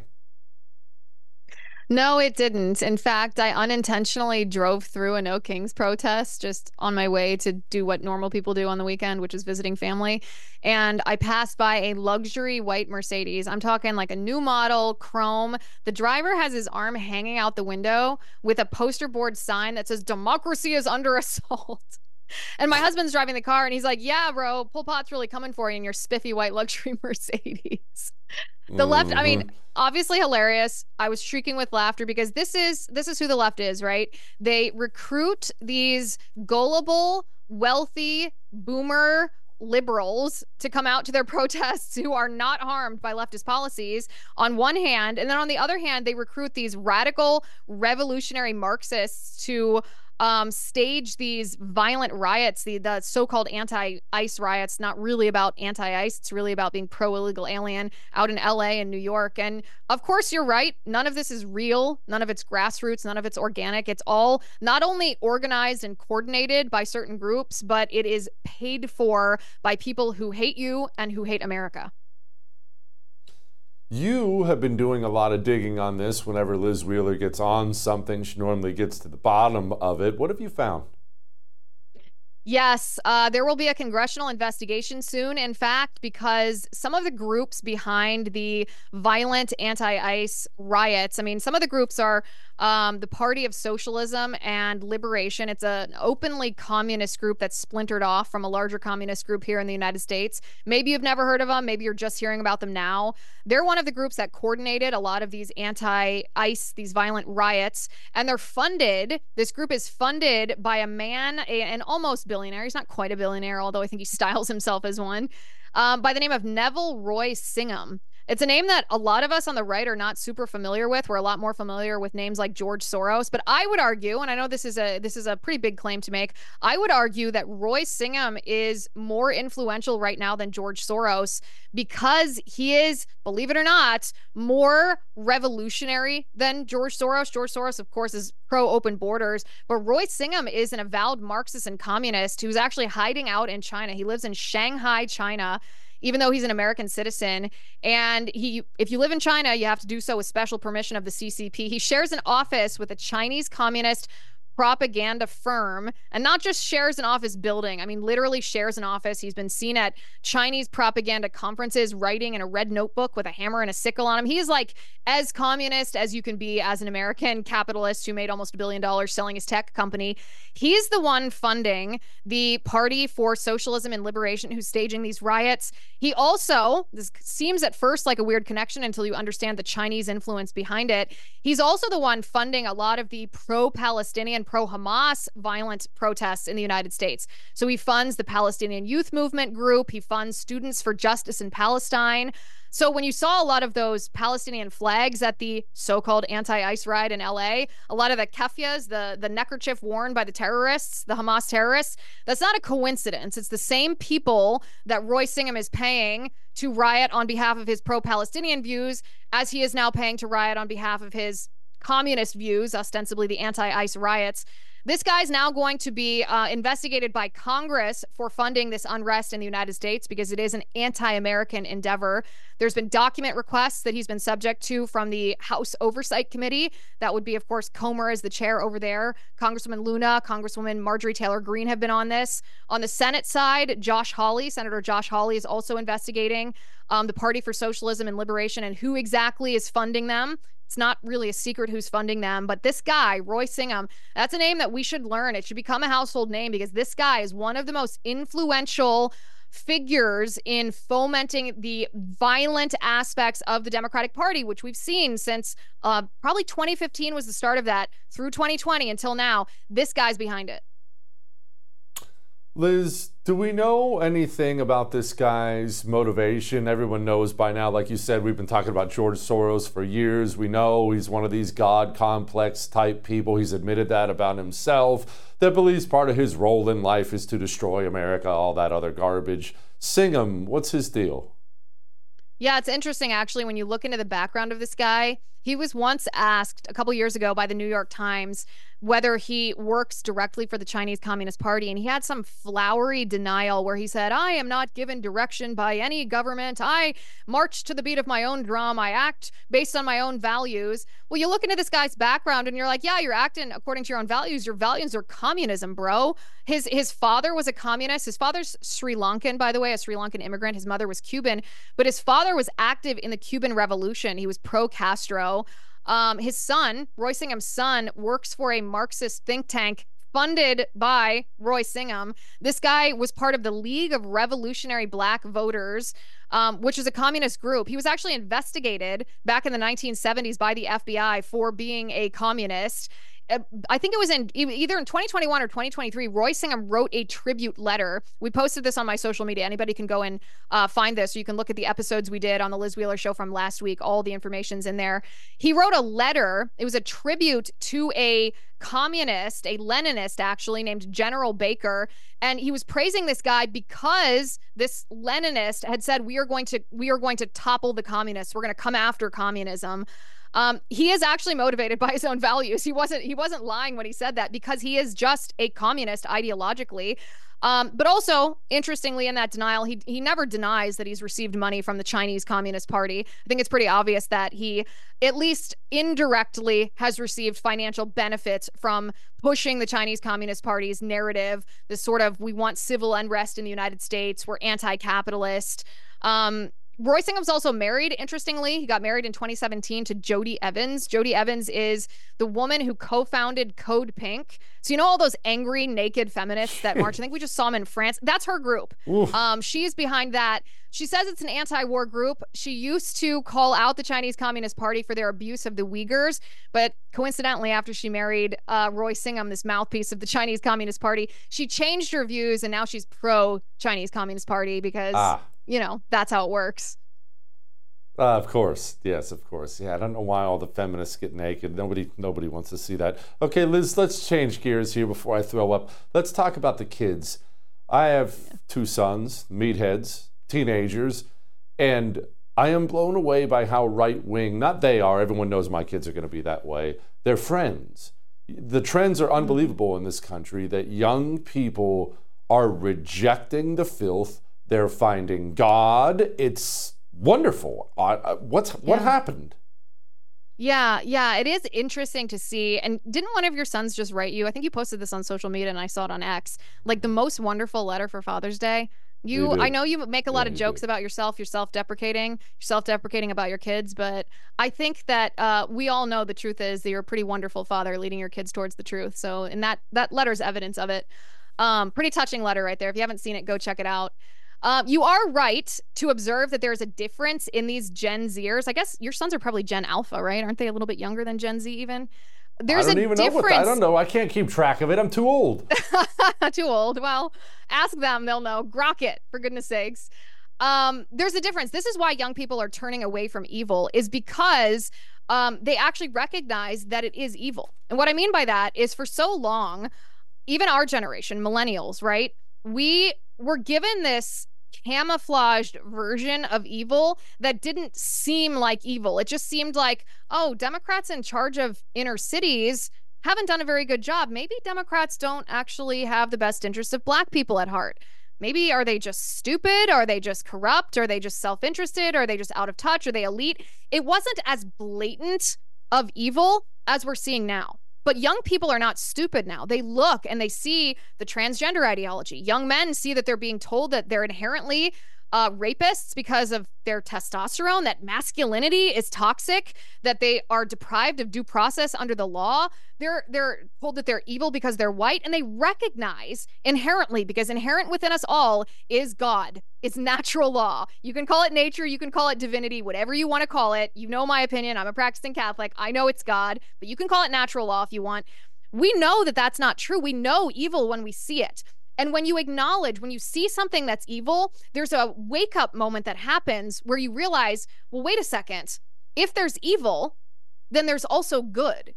No, it didn't. In fact, I unintentionally drove through a No Kings protest just on my way to do what normal people do on the weekend, which is visiting family. And I passed by a luxury white Mercedes. I'm talking like a new model, chrome. The driver has his arm hanging out the window with a poster board sign that says, "Democracy is under assault." And my husband's driving the car and he's like, "Yeah, bro, Pol Pot's really coming for you in your spiffy white luxury Mercedes." The left, I mean, obviously hilarious. I was shrieking with laughter because this is who the left is, right? They recruit these gullible, wealthy, boomer liberals to come out to their protests who are not harmed by leftist policies on one hand, and then on the other hand, they recruit these radical revolutionary Marxists to stage these violent riots, the so-called anti-ICE riots, not really about anti-ICE. It's really about being pro-illegal alien out in LA and New York. And of course, you're right. None of this is real. None of it's grassroots. None of it's organic. It's all not only organized and coordinated by certain groups, but it is paid for by people who hate you and who hate America. You have been doing a lot of digging on this. Whenever Liz Wheeler gets on something, she normally gets to the bottom of it. What have you found? Yes, there will be a congressional investigation soon, in fact, because some of the groups behind the violent anti-ICE riots, I mean, some of the groups are the Party of Socialism and Liberation. It's an openly communist group that's splintered off from a larger communist group here in the United States. Maybe you've never heard of them. Maybe you're just hearing about them now. They're one of the groups that coordinated a lot of these anti-ICE, these violent riots, and they're funded. This group is funded by a man, an almost billionaire. He's not quite a billionaire, although I think he styles himself as one, by the name of Neville Roy Singham. It's a name that a lot of us on the right are not super familiar with. We're a lot more familiar with names like George Soros. But I would argue, and I know this is a pretty big claim to make, I would argue that Roy Singham is more influential right now than George Soros because he is, believe it or not, more revolutionary than George Soros. George Soros, of course, is pro-open borders, but Roy Singham is an avowed Marxist and communist who's actually hiding out in China. He lives in Shanghai, China, even though he's an American citizen. And if you live in China, you have to do so with special permission of the CCP. He shares an office with a Chinese communist propaganda firm, and not just shares an office building. I mean, literally shares an office. He's been seen at Chinese propaganda conferences writing in a red notebook with a hammer and a sickle on him. He is like as communist as you can be as an American capitalist who made almost $1 billion selling his tech company. He's the one funding the Party for Socialism and Liberation who's staging these riots. He also, this seems at first like a weird connection until you understand the Chinese influence behind it. He's also the one funding a lot of the pro-Palestinian, pro-Hamas violent protests in the United States. So he funds the Palestinian Youth Movement group. He funds Students for Justice in Palestine. So when you saw a lot of those Palestinian flags at the so-called anti-ICE riot in LA, a lot of the keffiyehs, the neckerchief worn by the terrorists, the Hamas terrorists, that's not a coincidence. It's the same people that Roy Singham is paying to riot on behalf of his pro-Palestinian views, as he is now paying to riot on behalf of his communist views, ostensibly the anti-ICE riots. This guy's now going to be investigated by Congress for funding this unrest in the United States because it is an anti-American endeavor. There's been document requests that he's been subject to from the House Oversight Committee. That would be, of course, Comer as the chair over there. Congresswoman Luna, Congresswoman Marjorie Taylor Greene have been on this. On the Senate side, Senator Josh Hawley is also investigating the Party for Socialism and Liberation and who exactly is funding them. It's not really a secret who's funding them, but this guy, Roy Singham, that's a name that we should learn. It should become a household name because this guy is one of the most influential figures in fomenting the violent aspects of the Democratic Party, which we've seen since probably 2015 was the start of that, through 2020 until now. This guy's behind it. Liz, do we know anything about this guy's motivation? Everyone knows by now, like you said, we've been talking about George Soros for years. We know he's one of these God complex type people. He's admitted that about himself, that believes part of his role in life is to destroy America, all that other garbage. Singham, what's his deal? Yeah, it's interesting, actually, when you look into the background of this guy. He was once asked a couple years ago by the New York Times whether he works directly for the Chinese Communist Party, and he had some flowery denial where he said, I am not given direction by any government. I march to the beat of my own drum. I act based on my own values. Well, you look into this guy's background and you're like, yeah, you're acting according to your own values. Your values are communism, bro. His father was a communist. His father's Sri Lankan, by the way, a Sri Lankan immigrant. His mother was Cuban, but his father was active in the Cuban Revolution. He was pro-Castro. His son, Roy Singham's son, works for a Marxist think tank funded by Roy Singham. This guy was part of the League of Revolutionary Black Voters, which is a communist group. He was actually investigated back in the 1970s by the FBI for being a communist. I think it was either in 2021 or 2023, Roy Singham wrote a tribute letter. We posted this on my social media. Anybody can go and find this. So you can look at the episodes we did on the Liz Wheeler show from last week. All the information's in there. He wrote a letter. It was a tribute to a communist, a Leninist actually, named General Baker. And he was praising this guy because this Leninist had said, we are going to topple the communists. We're going to come after communism. He is actually motivated by his own values. He wasn't lying when he said that, because he is just a communist ideologically. But also, interestingly, in that denial, he never denies that he's received money from the Chinese Communist Party. I think it's pretty obvious that he, at least indirectly, has received financial benefits from pushing the Chinese Communist Party's narrative, this sort of, we want civil unrest in the United States, we're anti-capitalist. Roy Singham's also married, interestingly. He got married in 2017 to Jody Evans. Jody Evans is the woman who co-founded Code Pink. So you know all those angry, naked feminists that march? I think we just saw them in France. That's her group. She's behind that. She says it's an anti-war group. She used to call out the Chinese Communist Party for their abuse of the Uyghurs. But coincidentally, after she married Roy Singham, this mouthpiece of the Chinese Communist Party, she changed her views, and now she's pro-Chinese Communist Party because... you know, that's how it works. Of course. Yes, of course. Yeah, I don't know why all the feminists get naked. Nobody wants to see that. Okay, Liz, let's change gears here before I throw up. Let's talk about the kids. I have two sons, meatheads, teenagers, and I am blown away by how right-wing, not they are, everyone knows my kids are going to be that way, they're friends. The trends are unbelievable in this country that young people are rejecting the filth. They're finding God. It's wonderful. What happened? Yeah, it is interesting to see. And didn't one of your sons just write you? I think you posted this on social media and I saw it on X. Like the most wonderful letter for Father's Day. I know you make a lot of jokes about yourself. You're self-deprecating about your kids, but I think that we all know the truth is that you're a pretty wonderful father leading your kids towards the truth. So, and that letter's evidence of it. Pretty touching letter right there. If you haven't seen it, go check it out. You are right to observe that there's a difference in these Gen Zers. I guess your sons are probably Gen Alpha, right? Aren't they a little bit younger than Gen Z even? There's I don't know. I can't keep track of it. I'm too old. Too old. Well, ask them. They'll know. Grok it, for goodness sakes. There's a difference. This is why young people are turning away from evil, is because they actually recognize that it is evil. And what I mean by that is for so long, even our generation, millennials, right? We were given this camouflaged version of evil that didn't seem like evil. It just seemed like, oh, Democrats in charge of inner cities haven't done a very good job. Maybe Democrats don't actually have the best interests of Black people at heart. Maybe are they just stupid? Are they just corrupt? Are they just self-interested? Are they just out of touch? Are they elite? It wasn't as blatant of evil as we're seeing now. But young people are not stupid now. They look and they see the transgender ideology. Young men see that they're being told that they're inherently rapists because of their testosterone, that masculinity is toxic, that they are deprived of due process under the law. They're told that they're evil because they're white, and they recognize inherently, because inherent within us all is God. It's natural law. You can call it nature, you can call it divinity, whatever you want to call it. You know my opinion. I'm a practicing Catholic. I know it's God, but you can call it natural law if you want. We know that that's not true. We know evil when we see it. And when you acknowledge, when you see something that's evil, there's a wake-up moment that happens where you realize, well, wait a second. If there's evil, then there's also good.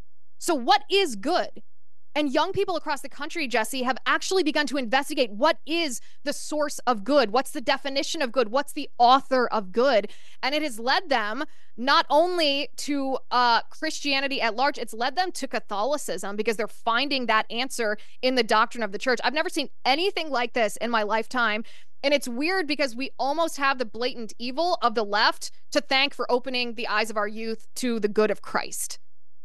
So what is good? And young people across the country, Jesse, have actually begun to investigate what is the source of good? What's the definition of good? What's the author of good? And it has led them not only to Christianity at large, it's led them to Catholicism, because they're finding that answer in the doctrine of the church. I've never seen anything like this in my lifetime. And it's weird because we almost have the blatant evil of the left to thank for opening the eyes of our youth to the good of Christ.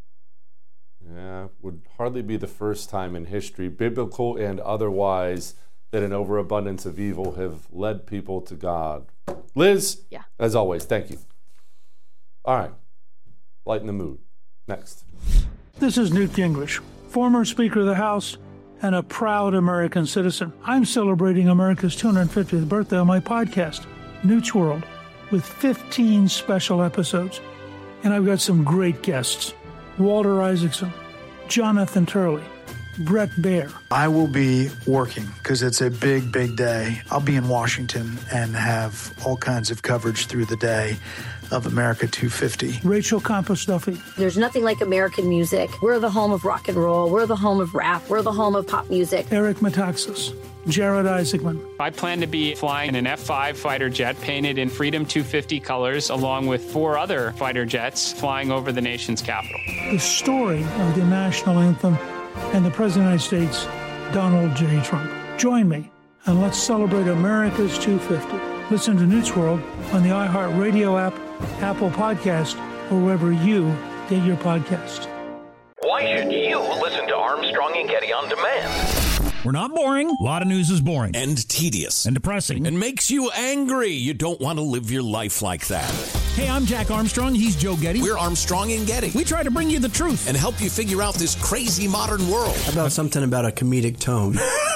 Yeah, would hardly be the first time in history, biblical and otherwise, that an overabundance of evil have led people to God. Liz, as always, thank you. All right, lighten the mood. Next. This is Newt Gingrich, former Speaker of the House and a proud American citizen. I'm celebrating America's 250th birthday on my podcast, Newt's World, with 15 special episodes. And I've got some great guests. Walter Isaacson, Jonathan Turley, Brett Baer. I will be working because it's a big, big day. I'll be in Washington and have all kinds of coverage through the day of America 250. Rachel Campos-Duffy. There's nothing like American music. We're the home of rock and roll. We're the home of rap. We're the home of pop music. Eric Metaxas. Jared Isaacman. I plan to be flying an F-5 fighter jet painted in Freedom 250 colors, along with 4 other fighter jets flying over the nation's capital. The story of the national anthem and the President of the United States, Donald J. Trump. Join me and let's celebrate America's 250. Listen to Newt's World on the iHeartRadio app, Apple Podcast, or wherever you get your podcast. Why should you listen to Armstrong and Getty on demand? We're not boring. A lot of news is boring. And tedious. And depressing. And makes you angry. You don't want to live your life like that. Hey, I'm Jack Armstrong. He's Joe Getty. We're Armstrong and Getty. We try to bring you the truth. And help you figure out this crazy modern world. How about something about a comedic tone?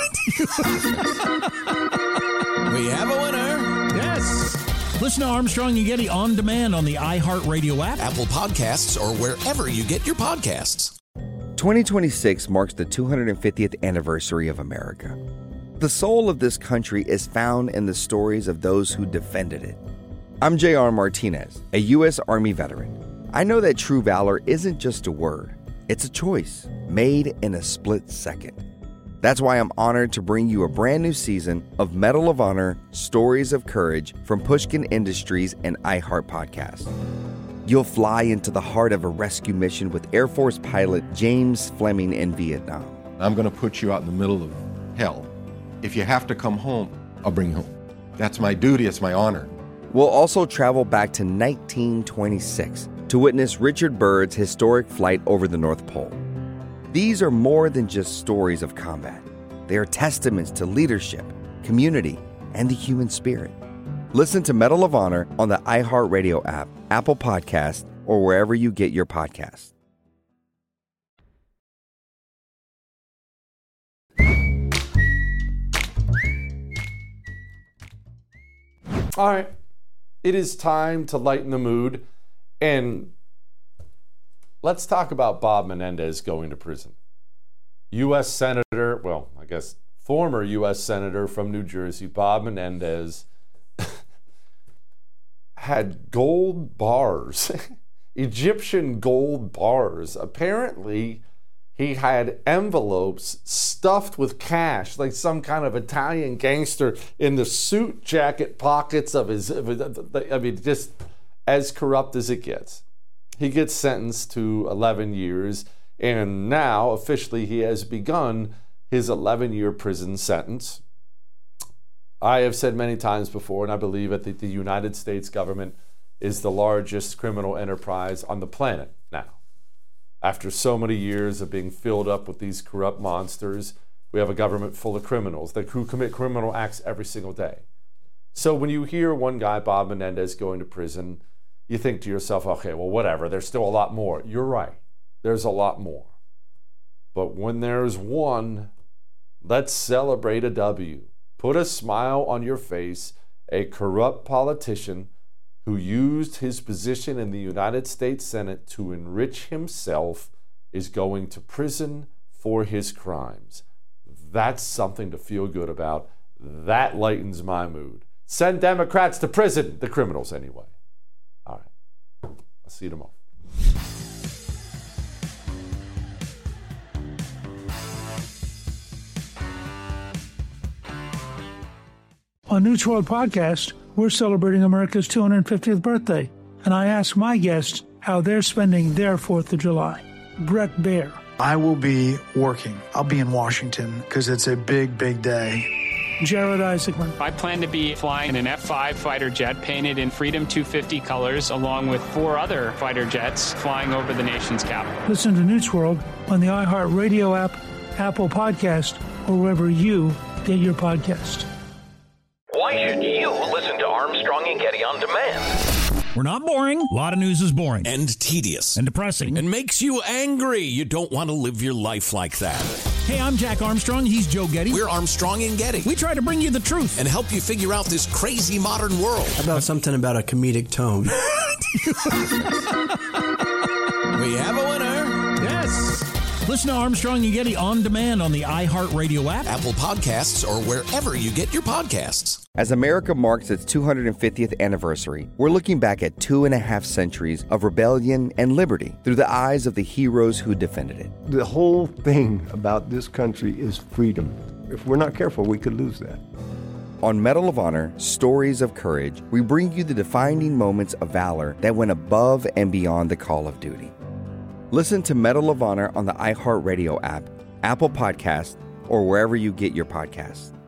We have a winner. Yes. Listen to Armstrong and Getty on demand on the iHeartRadio app, Apple Podcasts, or wherever you get your podcasts. 2026 marks the 250th anniversary of America. The soul of this country is found in the stories of those who defended it. I'm J.R. Martinez, a U.S. Army veteran. I know that true valor isn't just a word. It's a choice made in a split second. That's why I'm honored to bring you a brand new season of Medal of Honor Stories of Courage from Pushkin Industries and iHeart Podcast. You'll fly into the heart of a rescue mission with Air Force pilot James Fleming in Vietnam. I'm going to put you out in the middle of hell. If you have to come home, I'll bring you home. That's my duty. It's my honor. We'll also travel back to 1926 to witness Richard Byrd's historic flight over the North Pole. These are more than just stories of combat. They are testaments to leadership, community, and the human spirit. Listen to Medal of Honor on the iHeartRadio app, Apple Podcast, or wherever you get your podcasts. All right, it is time to lighten the mood, and let's talk about Bob Menendez going to prison. U.S. Senator, well, I guess former U.S. Senator from New Jersey, Bob Menendez, had gold bars, Egyptian gold bars. Apparently, he had envelopes stuffed with cash, like some kind of Italian gangster, in the suit jacket pockets of his, I mean, just as corrupt as it gets. He gets sentenced to 11 years, and now officially he has begun his 11-year prison sentence. I have said many times before, and I believe that the United States government is the largest criminal enterprise on the planet now. After so many years of being filled up with these corrupt monsters, we have a government full of criminals who commit criminal acts every single day. So when you hear one guy, Bob Menendez, going to prison, you think to yourself, okay, well, whatever, there's still a lot more. You're right. There's a lot more. But when there's one, let's celebrate a W. Put a smile on your face. A corrupt politician who used his position in the United States Senate to enrich himself is going to prison for his crimes. That's something to feel good about. That lightens my mood. Send Democrats to prison, the criminals anyway. All right. I'll see you tomorrow. On News World Podcast, we're celebrating America's 250th birthday, and I ask my guests how they're spending their 4th of July. Brett Baer. I will be working. I'll be in Washington because it's a big, big day. Jared Isaacman. I plan to be flying an F-5 fighter jet painted in Freedom 250 colors, along with 4 other fighter jets flying over the nation's capital. Listen to News World on the iHeartRadio app, Apple Podcast, or wherever you get your podcast. Why should you listen to Armstrong and Getty on demand? We're not boring. A lot of news is boring. And tedious. And depressing. And makes you angry. You don't want to live your life like that. Hey, I'm Jack Armstrong. He's Joe Getty. We're Armstrong and Getty. We try to bring you the truth. And help you figure out this crazy modern world. How about something about a comedic tone? We have a winner. Yes. Listen to Armstrong and Getty on demand on the iHeartRadio app, Apple Podcasts, or wherever you get your podcasts. As America marks its 250th anniversary, we're looking back at 2.5 centuries of rebellion and liberty through the eyes of the heroes who defended it. The whole thing about this country is freedom. If we're not careful, we could lose that. On Medal of Honor, Stories of Courage, we bring you the defining moments of valor that went above and beyond the call of duty. Listen to Medal of Honor on the iHeartRadio app, Apple Podcast, or wherever you get your podcasts.